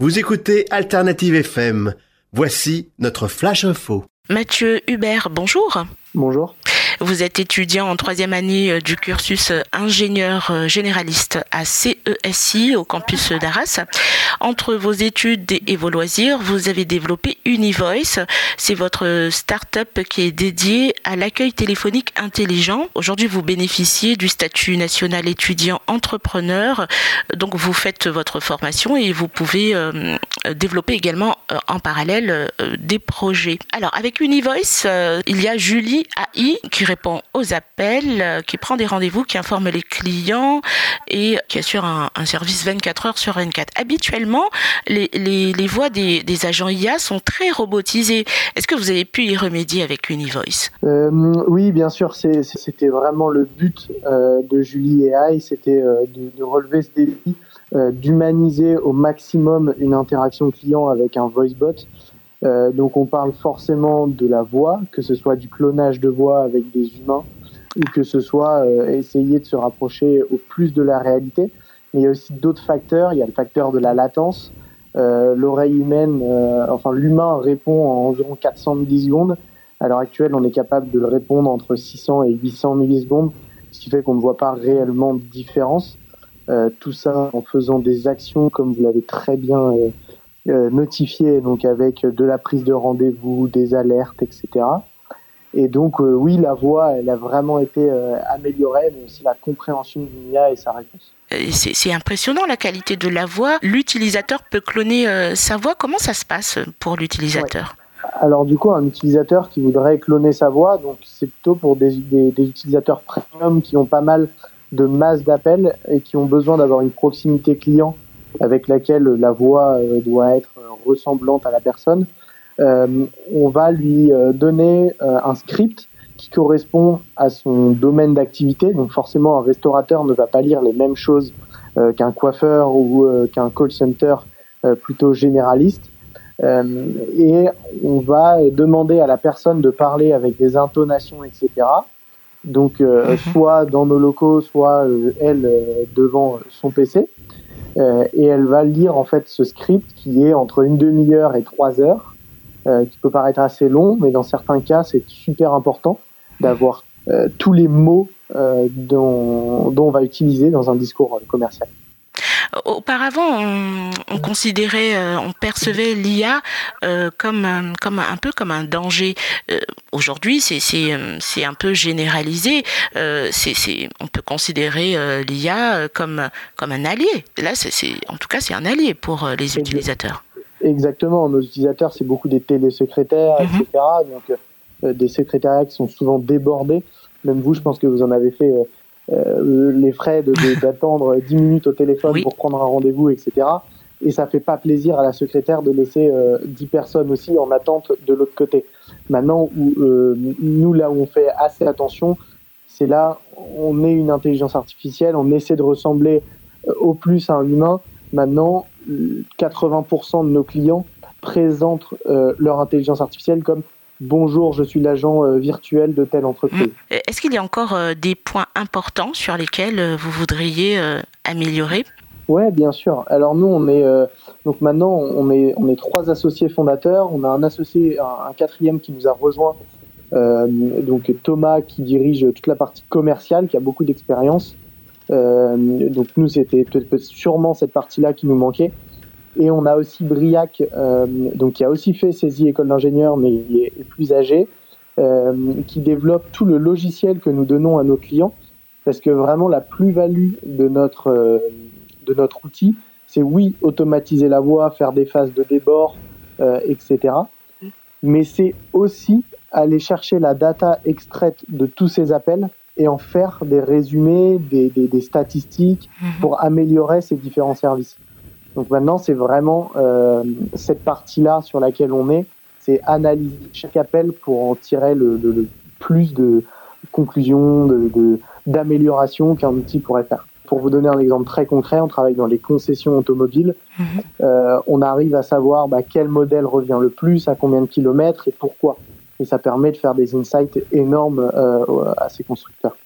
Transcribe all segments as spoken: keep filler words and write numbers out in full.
Vous écoutez Alternative F M. Voici notre Flash Info. Mathieu Hubert, bonjour. Bonjour. Vous êtes étudiant en troisième année du cursus ingénieur généraliste à C E S I au campus d'Arras. Entre vos études et vos loisirs, vous avez développé Univoice. C'est votre start-up qui est dédiée à l'accueil téléphonique intelligent. Aujourd'hui, vous bénéficiez du statut national étudiant entrepreneur. Donc, vous faites votre formation et vous pouvez euh, développer également euh, en parallèle euh, des projets. Alors, avec Univoice, euh, il y a Julie A I qui répond aux appels, euh, qui prend des rendez-vous, qui informe les clients et qui assure un, un service vingt-quatre heures sur vingt-quatre. Habituellement, les, les, les voix des, des agents I A sont très robotisées. Est-ce que vous avez pu y remédier avec Univoice ? euh, Oui, bien sûr. C'est, c'était vraiment le but euh, de Julie A I, c'était euh, de, de relever ce défi, euh, d'humaniser au maximum une interaction client avec un voice bot. Euh, donc on parle forcément de la voix, que ce soit du clonage de voix avec des humains ou que ce soit euh, essayer de se rapprocher au plus de la réalité. Mais il y a aussi d'autres facteurs. Il y a le facteur de la latence. Euh, l'oreille humaine, euh, enfin l'humain répond en environ quatre cents millisecondes. À l'heure actuelle, on est capable de le répondre entre six cents et huit cents millisecondes, ce qui fait qu'on ne voit pas réellement de différence. Euh, tout ça en faisant des actions, comme vous l'avez très bien euh, Euh, notifié, donc avec de la prise de rendez-vous, des alertes, et cetera. Et donc euh, oui, la voix, elle a vraiment été euh, améliorée, mais aussi la compréhension d'une I A et sa réponse. C'est, c'est impressionnant la qualité de la voix. L'utilisateur peut cloner euh, sa voix. Comment ça se passe pour l'utilisateur ? Ouais. Alors du coup, un utilisateur qui voudrait cloner sa voix, donc c'est plutôt pour des, des, des utilisateurs premium qui ont pas mal de masse d'appels et qui ont besoin d'avoir une proximité client avec laquelle la voix euh, doit être ressemblante à la personne. Euh, on va lui euh, donner euh, un script qui correspond à son domaine d'activité. Donc forcément, un restaurateur ne va pas lire les mêmes choses euh, qu'un coiffeur ou euh, qu'un call center euh, plutôt généraliste. Euh, et on va demander à la personne de parler avec des intonations, et cetera. Donc euh, mm-hmm. soit dans nos locaux, soit euh, elle euh, devant son P C. Euh, et elle va lire en fait ce script qui est entre une demi-heure et trois heures, euh, qui peut paraître assez long, mais dans certains cas c'est super important d'avoir euh, tous les mots euh, dont, dont on va utiliser dans un discours euh, commercial. Auparavant, on, on considérait, euh, on percevait l'I A euh, comme, un, comme un, un peu comme un danger. Euh, aujourd'hui, c'est, c'est, c'est un peu généralisé. Euh, c'est, c'est, on peut considérer euh, l'I A comme, comme un allié. Là, c'est, c'est, en tout cas, c'est un allié pour euh, les utilisateurs. Exactement. Nos utilisateurs, c'est beaucoup des télésecrétaires, mm-hmm. et cetera. Donc, euh, des secrétariats qui sont souvent débordés. Même vous, je pense que vous en avez fait... Euh, Euh, les frais de, de, d'attendre dix minutes au téléphone oui. pour prendre un rendez-vous, et cetera. Et ça fait pas plaisir à la secrétaire de laisser euh, dix personnes aussi en attente de l'autre côté. Maintenant, où, euh, nous, là où on fait assez attention, c'est là, on est une intelligence artificielle, on essaie de ressembler euh, au plus à un humain. Maintenant, quatre-vingts pour cent de nos clients présentent euh, leur intelligence artificielle comme bonjour, je suis l'agent euh, virtuel de telle entreprise. Est-ce qu'il y a encore euh, des points importants sur lesquels euh, vous voudriez euh, améliorer ? Ouais, bien sûr. Alors nous, on est euh, donc maintenant on est on est trois associés fondateurs. On a un associé, un, un quatrième qui nous a rejoint. Euh, donc Thomas qui dirige toute la partie commerciale, qui a beaucoup d'expérience. Euh, donc nous, c'était peut-être sûrement cette partie-là qui nous manquait. Et on a aussi Briac, euh, donc qui a aussi fait saisie école d'ingénieur, mais il est, est plus âgé, euh, qui développe tout le logiciel que nous donnons à nos clients, parce que vraiment la plus-value de notre euh, de notre outil, c'est oui automatiser la voix, faire des phases de débord, euh, et cetera. Mais c'est aussi aller chercher la data extraite de tous ces appels et en faire des résumés, des, des, des statistiques pour améliorer ces différents services. Donc maintenant, c'est vraiment euh, cette partie-là sur laquelle on est, c'est analyser chaque appel pour en tirer le, le, le plus de conclusions, de, de, d'améliorations qu'un outil pourrait faire. Pour vous donner un exemple très concret, on travaille dans les concessions automobiles. Mmh. Euh, on arrive à savoir bah, quel modèle revient le plus, à combien de kilomètres et pourquoi. Et ça permet de faire des insights énormes euh, à ces constructeurs.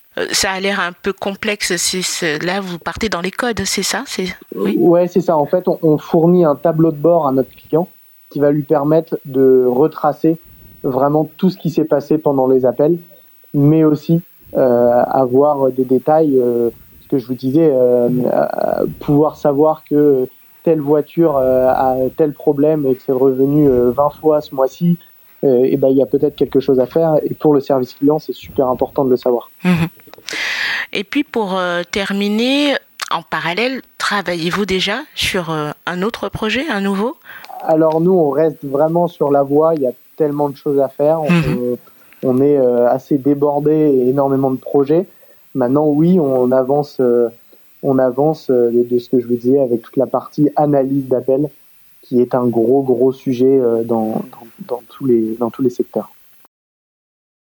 Ça a l'air un peu complexe. C'est, c'est, là, vous partez dans les codes, c'est ça c'est... Oui, ouais, c'est ça. En fait, on, on fournit un tableau de bord à notre client qui va lui permettre de retracer vraiment tout ce qui s'est passé pendant les appels, mais aussi euh, avoir des détails. Euh, ce que je vous disais, euh, euh, pouvoir savoir que telle voiture euh, a tel problème et que c'est revenu euh, vingt fois ce mois-ci. Euh, et ben il y a peut-être quelque chose à faire. Et pour le service client, c'est super important de le savoir. Mmh. Et puis pour euh, terminer, en parallèle, travaillez-vous déjà sur euh, un autre projet, un nouveau ? Alors nous, on reste vraiment sur la voie. Il y a tellement de choses à faire. Mmh. On, on est euh, assez débordé et énormément de projets. Maintenant, oui, on avance, euh, on avance euh, de, de ce que je vous disais avec toute la partie analyse d'appel, qui est un gros gros sujet euh, dans, dans, dans tous les dans tous les secteurs.